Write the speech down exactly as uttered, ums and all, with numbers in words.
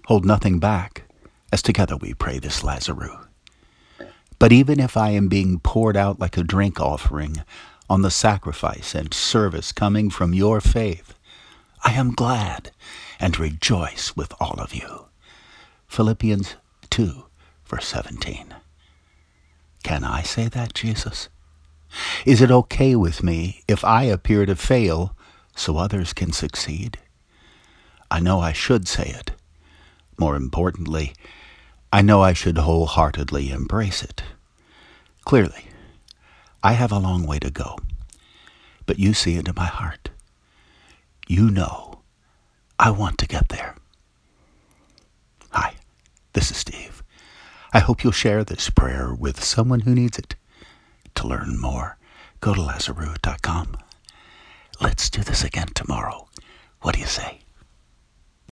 Hold nothing back, as together we pray this Lazarus. But even if I am being poured out like a drink offering on the sacrifice and service coming from your faith, I am glad and rejoice with all of you. Philippians two, verse seventeen. Can I say that, Jesus? Is it okay with me if I appear to fail so others can succeed? I know I should say it. More importantly, I know I should wholeheartedly embrace it. Clearly, I have a long way to go, but you see into my heart. You know I want to get there. Hi, this is Steve. I hope you'll share this prayer with someone who needs it. To learn more, go to Lazarus dot com. Let's do this again tomorrow. What do you say?